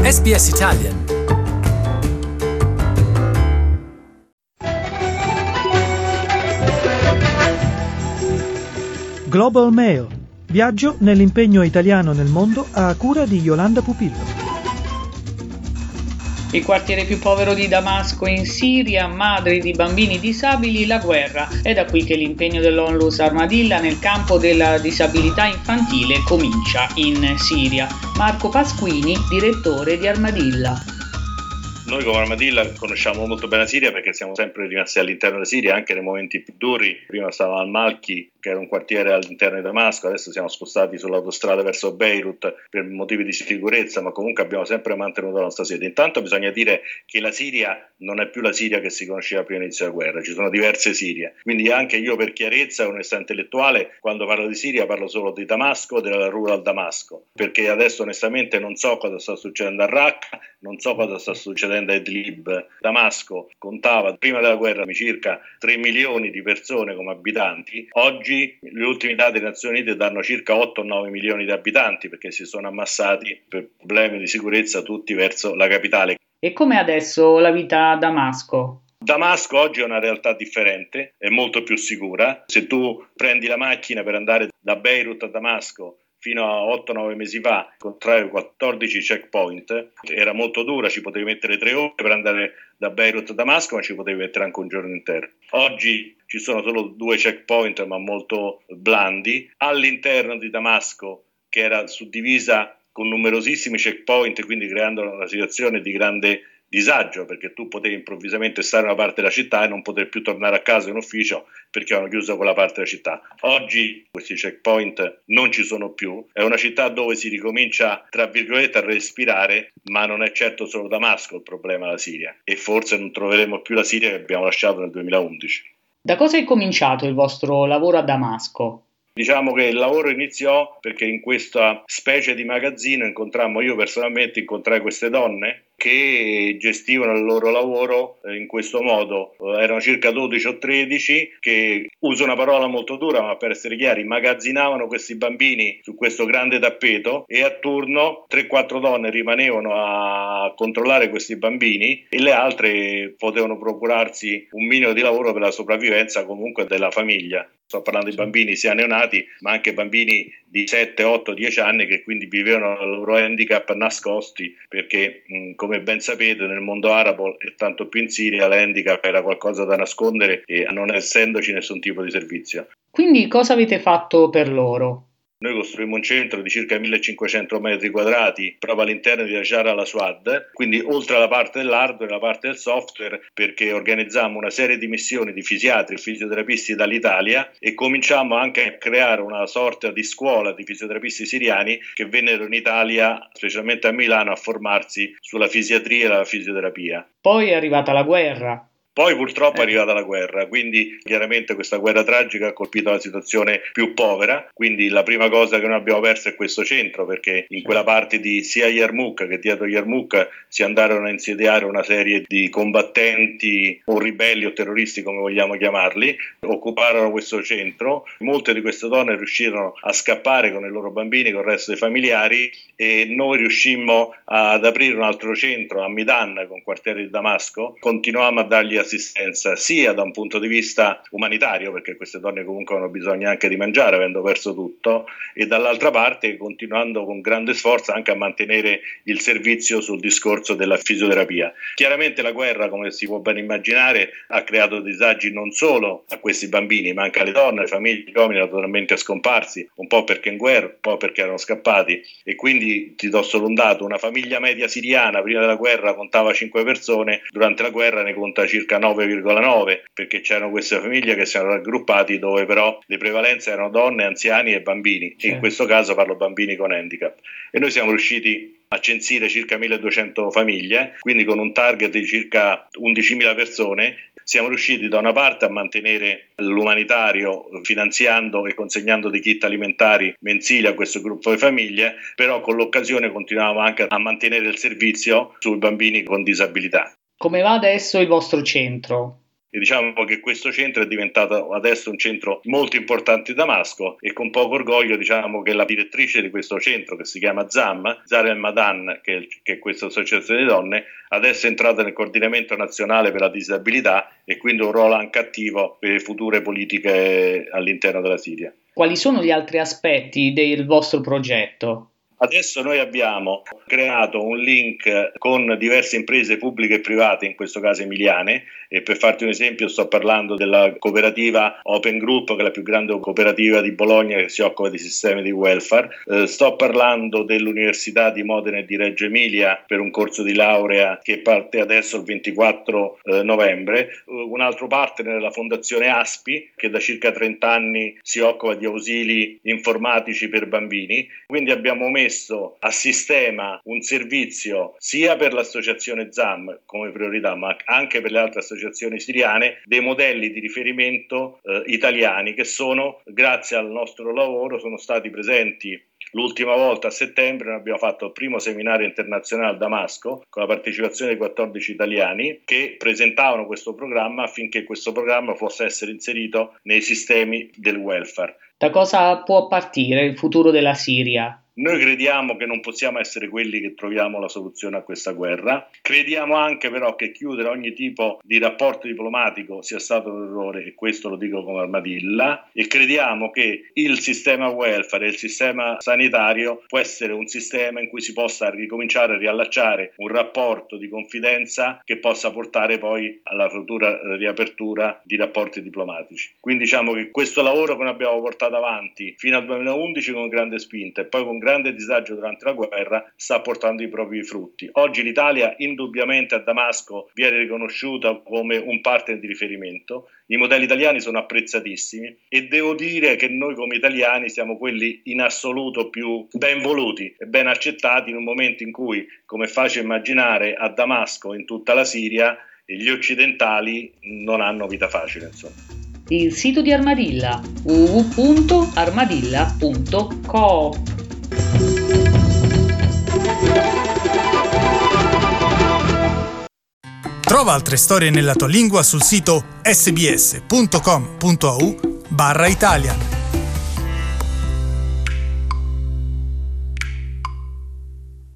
SBS Italian. Global Mail. Viaggio nell'impegno italiano nel mondo a cura di Yolanda Pupillo. Il quartiere più povero di Damasco in Siria, madri di bambini disabili, la guerra. È da qui che l'impegno dell'Onlus Armadillah nel campo della disabilità infantile comincia in Siria. Marco Pasquini, direttore di Armadillah. Noi come Armadillah conosciamo molto bene la Siria perché siamo sempre rimasti all'interno della Siria, anche nei momenti più duri. Prima stavamo al Malchi, che era un quartiere all'interno di Damasco, adesso siamo spostati sull'autostrada verso Beirut per motivi di sicurezza, ma comunque abbiamo sempre mantenuto la nostra sede. Intanto bisogna dire che la Siria non è più la Siria che si conosceva prima dell'inizio della guerra, ci sono diverse Sirie. Quindi anche io, per chiarezza e onestà intellettuale, quando parlo di Siria parlo solo di Damasco, della rural Damasco, perché adesso onestamente non so cosa sta succedendo a Raqqa, non so cosa sta succedendo a Idlib. Damasco contava prima della guerra circa 3 milioni di persone come abitanti, oggi gli ultimi dati delle Nazioni Unite danno circa 8-9 milioni di abitanti perché si sono ammassati per problemi di sicurezza tutti verso la capitale. E com'è adesso la vita a Damasco? Damasco oggi è una realtà differente, è molto più sicura. Se tu prendi la macchina per andare da Beirut a Damasco fino a 8-9 mesi fa, contrario 14 checkpoint, era molto dura, ci potevi mettere 3 ore per andare da Beirut a Damasco, ma ci potevi mettere anche un giorno intero. Oggi ci sono solo 2 checkpoint, ma molto blandi. All'interno di Damasco, che era suddivisa con numerosissimi checkpoint, quindi creando una situazione di grande disagio, perché tu potevi improvvisamente stare in una parte della città e non poter più tornare a casa in ufficio perché hanno chiuso quella parte della città. Oggi questi checkpoint non ci sono più, è una città dove si ricomincia tra virgolette a respirare, ma non è certo solo Damasco il problema della Siria, e forse non troveremo più la Siria che abbiamo lasciato nel 2011. Da cosa è cominciato il vostro lavoro a Damasco? Diciamo che il lavoro iniziò perché in questa specie di magazzino io personalmente incontrai queste donne che gestivano il loro lavoro in questo modo. Erano circa 12 o 13 che, uso una parola molto dura ma per essere chiari, immagazzinavano questi bambini su questo grande tappeto e a turno 3-4 donne rimanevano a controllare questi bambini e le altre potevano procurarsi un minimo di lavoro per la sopravvivenza comunque della famiglia. Sto parlando di bambini sia neonati ma anche bambini di 7, 8, 10 anni che quindi vivevano il loro handicap nascosti perché come ben sapete nel mondo arabo e tanto più in Siria l'handicap era qualcosa da nascondere e non essendoci nessun tipo di servizio. Quindi cosa avete fatto per loro? Noi costruimmo un centro di circa 1500 metri quadrati proprio all'interno di Ashar al-Aswad, quindi oltre alla parte dell'hardware, la parte del software, perché organizzammo una serie di missioni di fisiatri e fisioterapisti dall'Italia e cominciammo anche a creare una sorta di scuola di fisioterapisti siriani che vennero in Italia, specialmente a Milano, a formarsi sulla fisiatria e la fisioterapia. Poi è arrivata la guerra. Poi purtroppo è arrivata la guerra, quindi chiaramente questa guerra tragica ha colpito la situazione più povera, quindi la prima cosa che noi abbiamo perso è questo centro, perché in quella parte di sia Yarmouk che dietro Yarmouk si andarono a insediare una serie di combattenti o ribelli o terroristi come vogliamo chiamarli, occuparono questo centro, molte di queste donne riuscirono a scappare con i loro bambini, con il resto dei familiari e noi riuscimmo ad aprire un altro centro a Midan con quartiere di Damasco, continuammo a dargli assistenza sia da un punto di vista umanitario perché queste donne comunque hanno bisogno anche di mangiare avendo perso tutto e dall'altra parte continuando con grande sforzo anche a mantenere il servizio sul discorso della fisioterapia. Chiaramente la guerra, come si può ben immaginare, ha creato disagi non solo a questi bambini ma anche alle donne, alle famiglie, gli uomini naturalmente scomparsi, un po' perché in guerra, un po' perché erano scappati e quindi ti do solo un dato, una famiglia media siriana prima della guerra contava 5 persone, durante la guerra ne conta circa 9,9 perché c'erano queste famiglie che si erano raggruppati dove però le prevalenze erano donne, anziani e bambini e in questo caso parlo bambini con handicap e noi siamo riusciti a censire circa 1200 famiglie, quindi con un target di circa 11.000 persone siamo riusciti da una parte a mantenere l'umanitario finanziando e consegnando dei kit alimentari mensili a questo gruppo di famiglie, però con l'occasione continuavamo anche a mantenere il servizio sui bambini con disabilità. Come va adesso il vostro centro? E diciamo che questo centro è diventato adesso un centro molto importante di Damasco, e con poco orgoglio diciamo che la direttrice di questo centro, che si chiama ZAM, Zara El Madan, che è questa associazione di donne, adesso è entrata nel coordinamento nazionale per la disabilità e quindi un ruolo anche attivo per le future politiche all'interno della Siria. Quali sono gli altri aspetti del vostro progetto? Adesso noi abbiamo creato un link con diverse imprese pubbliche e private, in questo caso emiliane, e per farti un esempio sto parlando della cooperativa Open Group, che è la più grande cooperativa di Bologna che si occupa di sistemi di welfare, sto parlando dell'Università di Modena e di Reggio Emilia per un corso di laurea che parte adesso il 24 novembre, un altro partner è la Fondazione ASPI, che da circa 30 anni si occupa di ausili informatici per bambini, quindi abbiamo messo a sistema un servizio sia per l'associazione ZAM come priorità, ma anche per le altre associazioni siriane, dei modelli di riferimento italiani che sono, grazie al nostro lavoro, sono stati presenti. L'ultima volta a settembre noi abbiamo fatto il primo seminario internazionale a Damasco con la partecipazione di 14 italiani che presentavano questo programma affinché questo programma possa essere inserito nei sistemi del welfare. Da cosa può partire il futuro della Siria? Noi crediamo che non possiamo essere quelli che troviamo la soluzione a questa guerra, crediamo anche però che chiudere ogni tipo di rapporto diplomatico sia stato un errore, e questo lo dico come Armadillah, e crediamo che il sistema welfare e il sistema sanitario può essere un sistema in cui si possa ricominciare a riallacciare un rapporto di confidenza che possa portare poi alla futura riapertura di rapporti diplomatici. Quindi diciamo che questo lavoro che noi abbiamo portato avanti fino al 2011 con grande spinta e poi con grande disagio durante la guerra sta portando i propri frutti. Oggi l'Italia indubbiamente a Damasco viene riconosciuta come un partner di riferimento, i modelli italiani sono apprezzatissimi e devo dire che noi come italiani siamo quelli in assoluto più ben voluti e ben accettati in un momento in cui, come è facile immaginare, a Damasco e in tutta la Siria gli occidentali non hanno vita facile, insomma. Il sito di Armadillah www.armadillah.coop. Trova altre storie nella tua lingua sul sito sbs.com.au/Italian.